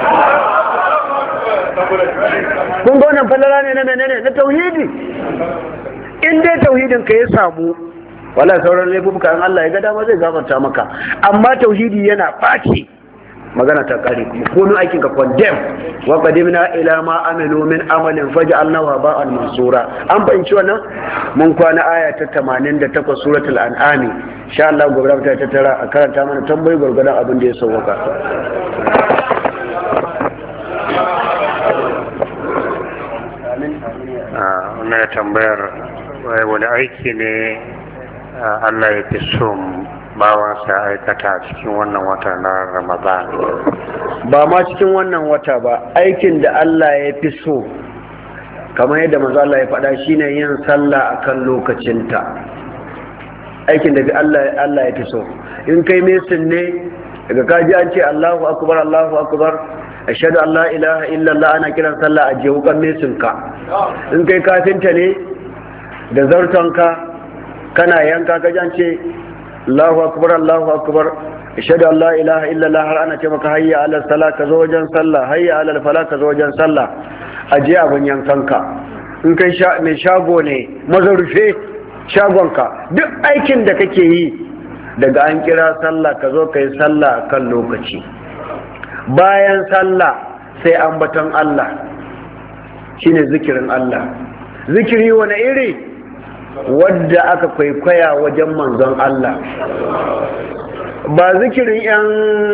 Kun ga wannan falala ne na menene? Na tauhidi. In dai tauhidin ka ya samu, wala sauran laifuka in Allah ya ga dama zai gafarta maka. Amma tauhidi yana ɓaci, magana ta kare kuma kono aikin ka condemn. Wa qadimna ila ma amilu min amalin faj'alnahu haba'an mansura. An fahimci wannan? Mun kwana aya ta 88 suratul an'am. Insha Allah gobe ta tattara a karanta mana tambayi gurgurdan abin da ya sauka. Wannan tambayar wani aiki ne Allah ya fi so bawansa aikata cikin wannan wata na Ramadan? Ba ma cikin wannan wata ba, aikin da Allah ya fi so kamar yadda manzo Allah ya faɗa shine yin sallah akan lokacinta. Aikin da Allah ya fi so. In kai mesin ne daga kaji an ce Allahu akbar Allahu akbar ashhadu an la ilaha illallah ana kiran sallah a jewukan mesin ka. In kai kafinta ne da zartonka kana yanka kaji an ce Allahu akbar ashhadu an la ilaha illallah har ana ce maka hayya ala salat ka zo wajen sallah, hayya ala falah ka zo wajen sallah, aje abun yankanka. In kai mai shago ne mazarufe shagonka, duk aikin da kake yi daga an kira sallah ka zo kai sallah kan lokaci. Bayan sallah sai ambaton Allah, shine zikirin Allah. Zikiri wani iri? Wadda aka kwaikwaya wajen manzon Allah ba zikirin yan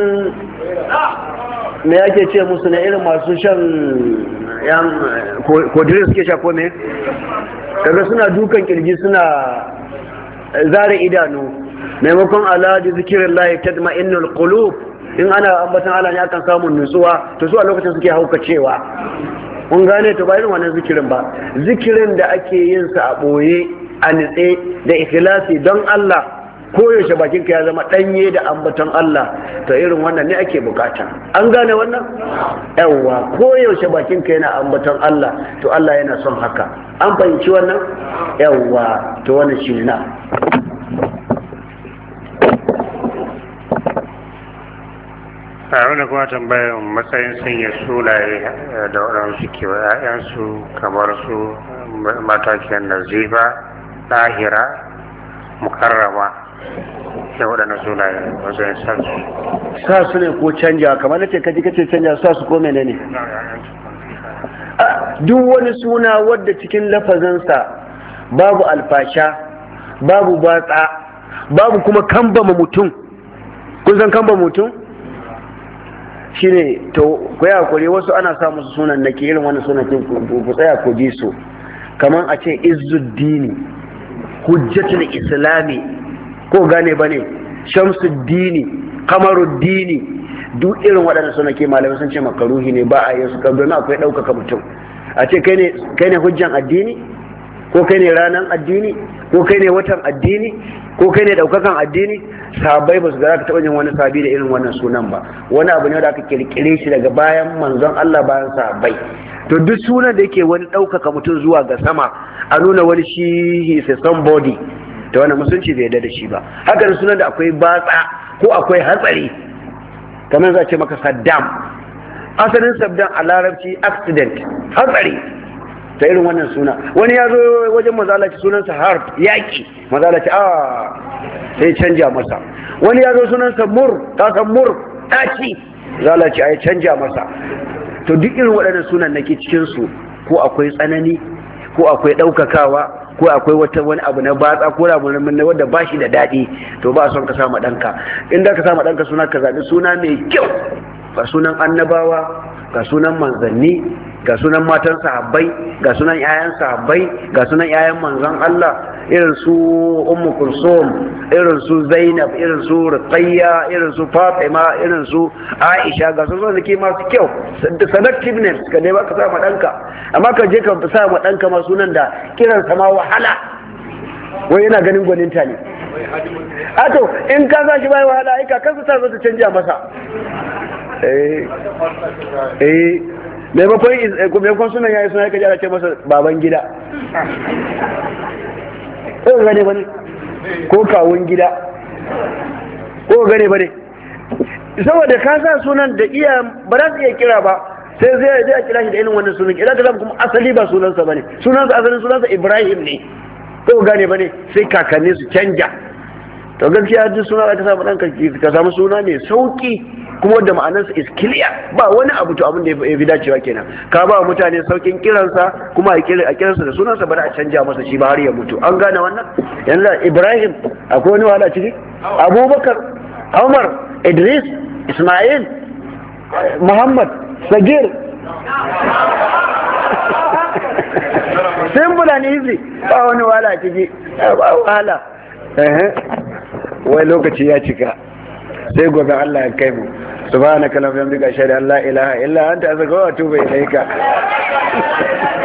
me yake ce musu na irin masu shan yan kodirin suke sha ko me kaga suna dukan kirji suna zare idanu maimakon ala da zikirin lahi tadma'innul qulub in ana ambatan Allah ne akan samun nutsuwa to su a lokacin suke haukacewa kun gane to ba irin wannan zikirin ba zikirin da ake yin sa a boye a nitse da ikhlasi don Allah koyaushe bakinka ya zama danye da ambaton Allah to irin wannan ne ake bukata an gane wannan yawa koyaushe bakinka yana ambaton Allah to Allah yana son haka an fahimci wannan yawa to wannan shi na a wani kuma tambayar matsayin sanya sunaye da waɗansu ke wa 'ya'yansu kamar su matakiyar nazifa ɗahira mukarrama da waɗannan sunaye matsayin sa su ne ko canja kamar nace kace canja sa su ko menene duk wani suna wadda cikin lafazansa babu alfasha babu batsa babu kuma kambama mutum kun san kambama mutum shine to ku yi hakuri wasu ana sa musu sunan nake irin wannan sunan ku tsaya ku ji su kamar a ce izzuddini hujjatul islami ko gane bane shamsuddini kamaruddini duk irin waɗannan sunan ke malamai sun ce makaruhi ne ba a yi su domin akwai ɗaukaka mutum a ce kai ne hujjan addini ko kai ne ranar addini ko kai ne watan addini ko kai ne ɗaukakan addini sahabbai ba su ga ka taɓa yin wani sahabi da irin wannan sunan ba wani abu ne da aka kirkire shi daga bayan manzon Allah bayan sahabbai to duk sunan da yake wani ɗaukaka mutum zuwa ga sama a nuna wani shi is a somebody to wannan musulunci bai yarda da shi ba haka da sunan da akwai batsa ko akwai hatsari kamar za a ce maka Saddam asalin Saddam a larabci accident hatsari ta irin wannan suna wani ya zo wajen mazalaci sunansa harb yaki mazalaci sai canja masa wani ya zo sunansa mur kasan mur ɗaci zalaci a canja masa to duk irin waɗannan sunan nake cikinsu ko akwai tsanani ko akwai ɗaukakawa ko akwai wani abu na batsa ko abu na wanda ba shi da daɗi to ba son ka sama ɗanka in da ka sama ɗanka suna ka zaɓi suna mai kyau ga sunan annabawa ga sunan manzanni ga sunan matan sahabbai ga sunan 'ya'yan sahabbai ga sunan 'ya'yan manzon Allah irin su ummu kulsum irin su zainab irin su ruqayya irin su fatima irin su aisha ga sunan da ke masu kyau selectiveness ka dai baka sa ma danka amma ka je ka sa ma danka ma sunan da kiran sa ma wahala wai yana ganin gwaninta ne to in ka sa shi bai wahala ai ka kansa ta zo ta canja masa maimakon sunan yayi suna kaji ana ce masa baban gida ko gane bane ko kawun gida ko gane bane saboda ka sa sunan da iya ba za su iya kira ba sai zai kira shi da irin wannan sunan kira da kuma asali ba sunansa bane asalin sunansa Ibrahim ne ko gane bane sai kakanni su canja to gaskiya duk suna ka samu ɗanka ka samu suna mai sauki kuma wadda ma'anarsa is clear ba wani abu to abin da ya fi dacewa kenan ka ba mutane saukin kiransa kuma a kiransa da sunansa bari a canja masa shi ba har ya mutu an gane wannan yanzu Ibrahim akwai wani wahala ciki Abubakar Umar Idris Ismail Muhammad Sagir simple and easy ba wani wahala ciki ba wahala wai lokaci ya cika sai gobe Allah ya kai mu subhanaka la ilaha illa anta ashhadu an la ilaha illa anta astaghfiruka wa atubu ilayka